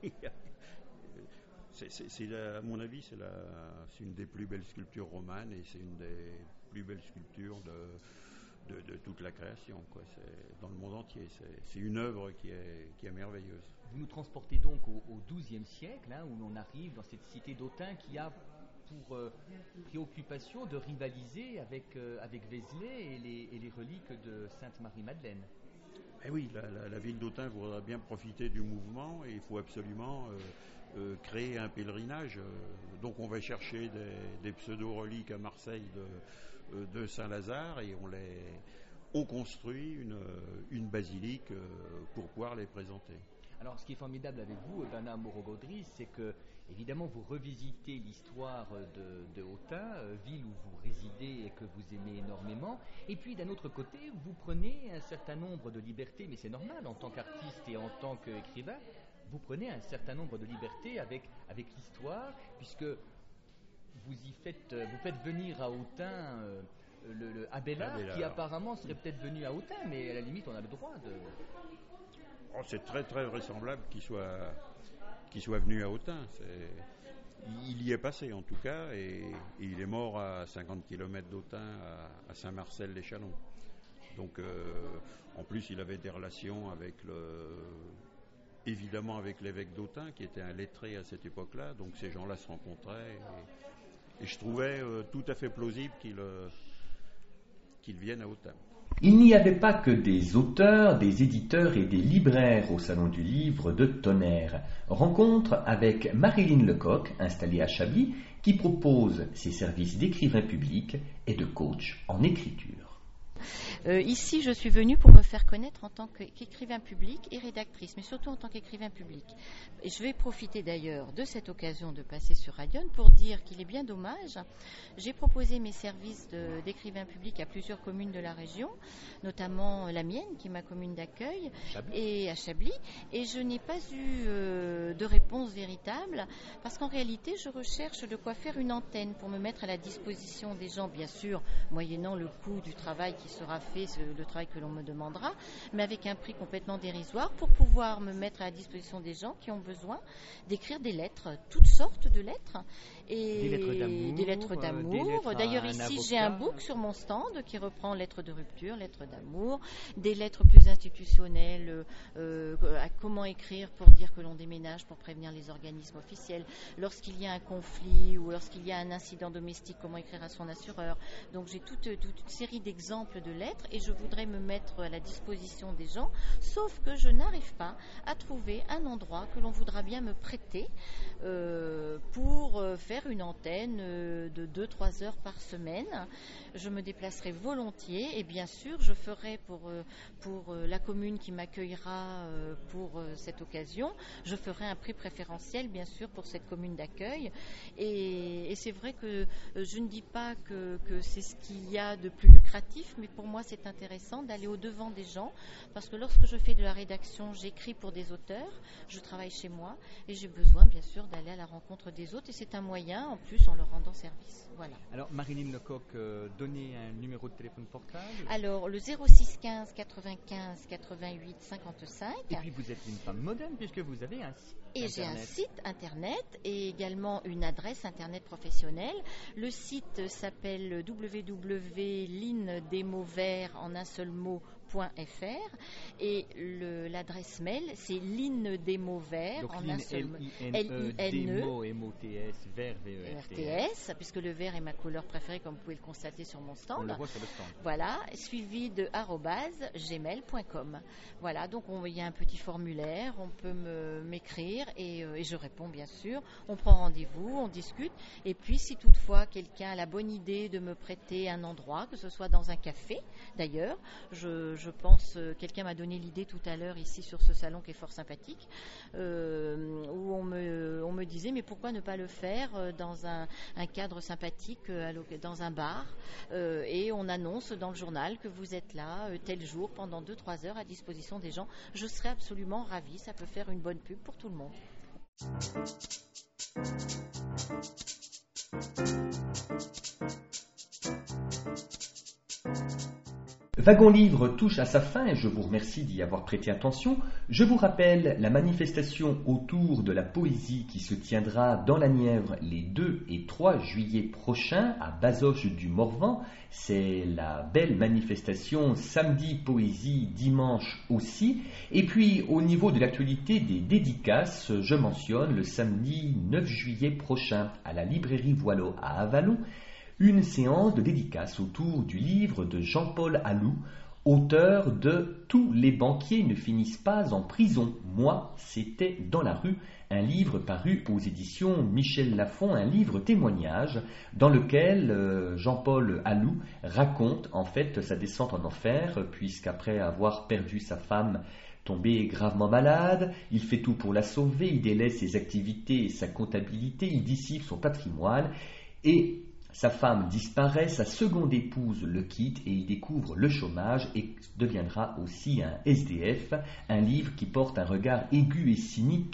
T: À mon avis, c'est une des plus belles sculptures romanes et c'est une des plus belles sculptures de toute la création, quoi. C'est dans le monde entier. C'est une œuvre qui est merveilleuse.
N: Vous nous transportez donc au XIIe siècle, où l'on arrive dans cette cité d'Autun qui a pour préoccupation de rivaliser avec Vézelay et les reliques de Sainte-Marie-Madeleine.
T: Eh oui, la ville d'Autun voudrait bien profiter du mouvement et il faut absolument créer un pèlerinage. Donc on va chercher des pseudo-reliques à Marseille de Saint-Lazare et on construit une basilique pour pouvoir les présenter.
N: Alors ce qui est formidable avec vous, Bernard Moreau-Gaudry, c'est que évidemment vous revisitez l'histoire de Autun, ville où vous résidez et que vous aimez énormément, et puis d'un autre côté vous prenez un certain nombre de libertés, mais c'est normal en tant qu'artiste et en tant qu'écrivain, vous prenez un certain nombre de libertés avec l'histoire, puisque vous faites venir à Autun le Abélard, qui apparemment serait peut-être venu à Autun, mais à la limite on a le droit de...
T: Oh, c'est très très vraisemblable qu'il soit venu à Autun. Il y est passé en tout cas et il est mort à 50 km d'Autun à Saint-Marcel-les-Chalons. Donc en plus il avait des relations évidemment avec l'évêque d'Autun qui était un lettré à cette époque-là. Donc ces gens-là se rencontraient et je trouvais tout à fait plausible qu'il vienne à Autun.
A: Il n'y avait pas que des auteurs, des éditeurs et des libraires au Salon du Livre de Tonnerre. Rencontre avec Marilyn Lecoq, installée à Chablis, qui propose ses services d'écrivain public et de coach en écriture.
U: Ici, je suis venue pour me faire connaître en tant qu'écrivain public et rédactrice, mais surtout en tant qu'écrivain public. Et je vais profiter d'ailleurs de cette occasion de passer sur Radion pour dire qu'il est bien dommage. J'ai proposé mes services d'écrivain public à plusieurs communes de la région, notamment la mienne, qui est ma commune d'accueil, et à Chablis, et je n'ai pas eu de réponse véritable, parce qu'en réalité, je recherche de quoi faire une antenne pour me mettre à la disposition des gens, bien sûr, moyennant le coût du travail qui sera fait le travail que l'on me demandera, mais avec un prix complètement dérisoire pour pouvoir me mettre à la disposition des gens qui ont besoin d'écrire des lettres, toutes sortes de lettres. Et des lettres d'amour. D'ailleurs, ici, j'ai un book sur mon stand qui reprend lettres de rupture, lettres d'amour, des lettres plus institutionnelles, à comment écrire pour dire que l'on déménage, pour prévenir les organismes officiels, lorsqu'il y a un conflit ou lorsqu'il y a un incident domestique, comment écrire à son assureur. Donc, j'ai toute une série d'exemples de lettres et je voudrais me mettre à la disposition des gens, sauf que je n'arrive pas à trouver un endroit que l'on voudra bien me prêter pour faire une antenne de 2-3 heures par semaine. Je me déplacerai volontiers et bien sûr je ferai pour la commune qui m'accueillera pour cette occasion, je ferai un prix préférentiel bien sûr pour cette commune d'accueil et c'est vrai que je ne dis pas que c'est ce qu'il y a de plus lucratif, mais pour moi c'est intéressant d'aller au devant des gens parce que lorsque je fais de la rédaction, j'écris pour des auteurs, je travaille chez moi et j'ai besoin bien sûr d'aller à la rencontre des autres et c'est un moyen en plus en leur rendant service. Voilà.
N: Alors Marilyn Lecoq, donnez un numéro de téléphone portable.
U: Alors le 06 15 95 88 55.
N: Et puis vous êtes une femme moderne puisque vous avez un site.
U: Et j'ai un site internet et également une adresse internet professionnelle. Le site s'appelle www.linedemovert en un seul mot .fr et l'adresse mail c'est linedemovert en un seul mot LINE puisque le vert est ma couleur préférée comme vous pouvez le constater sur mon stand.
N: On le voit sur le stand.
U: Voilà, suivi de @gmail.com. Voilà, donc il y a un petit formulaire, on peut m'écrire et je réponds bien sûr. On prend rendez-vous, on discute et puis si toutefois quelqu'un a la bonne idée de me prêter un endroit, que ce soit dans un café d'ailleurs, je pense, quelqu'un m'a donné l'idée tout à l'heure ici sur ce salon qui est fort sympathique, où on me disait mais pourquoi ne pas le faire dans un cadre sympathique, dans un bar, et on annonce dans le journal que vous êtes là tel jour pendant 2-3 heures à disposition des gens. Je serais absolument ravie, ça peut faire une bonne pub pour tout le monde.
A: Wagon Livre touche à sa fin et je vous remercie d'y avoir prêté attention. Je vous rappelle la manifestation autour de la poésie qui se tiendra dans la Nièvre les 2 et 3 juillet prochains à Bazoches du Morvan. C'est la belle manifestation samedi poésie, dimanche aussi. Et puis au niveau de l'actualité des dédicaces, je mentionne le samedi 9 juillet prochain à la librairie Voileau à Avallon. Une séance de dédicace autour du livre de Jean-Paul Alou, auteur de « Tous les banquiers ne finissent pas en prison. Moi, c'était dans la rue », un livre paru aux éditions Michel Lafon, un livre témoignage dans lequel Jean-Paul Alou raconte en fait sa descente en enfer, puisqu'après avoir perdu sa femme tombé gravement malade, il fait tout pour la sauver, il délaisse ses activités et sa comptabilité, il dissipe son patrimoine et sa femme disparaît, sa seconde épouse le quitte et il découvre le chômage et deviendra aussi un SDF, un livre qui porte un regard aigu et cynique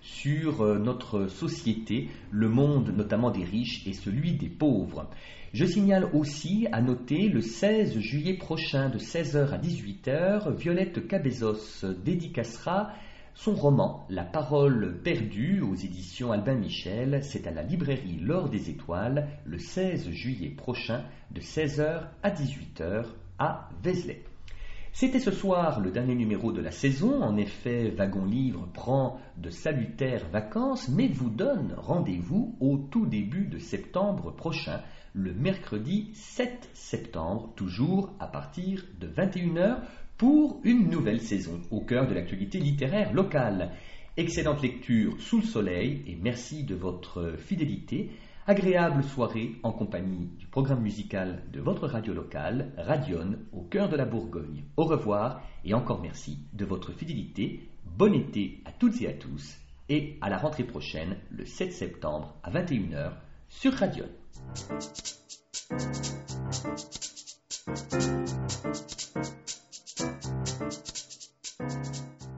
A: sur notre société, le monde notamment des riches et celui des pauvres. Je signale aussi à noter le 16 juillet prochain de 16h à 18h, Violette Cabezos dédicacera son roman « La parole perdue » aux éditions Albin Michel, c'est à la librairie L'Or des Étoiles le 16 juillet prochain de 16h à 18h à Vézelay. C'était ce soir le dernier numéro de la saison. En effet, Wagon Livre prend de salutaires vacances, mais vous donne rendez-vous au tout début de septembre prochain, le mercredi 7 septembre, toujours à partir de 21h, pour une nouvelle saison au cœur de l'actualité littéraire locale. Excellente lecture sous le soleil et merci de votre fidélité. Agréable soirée en compagnie du programme musical de votre radio locale, Radion, au cœur de la Bourgogne. Au revoir et encore merci de votre fidélité. Bon été à toutes et à tous et à la rentrée prochaine, le 7 septembre à 21h sur Radion.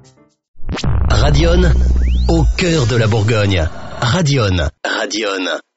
C: Radion, au cœur de la Bourgogne. Radion.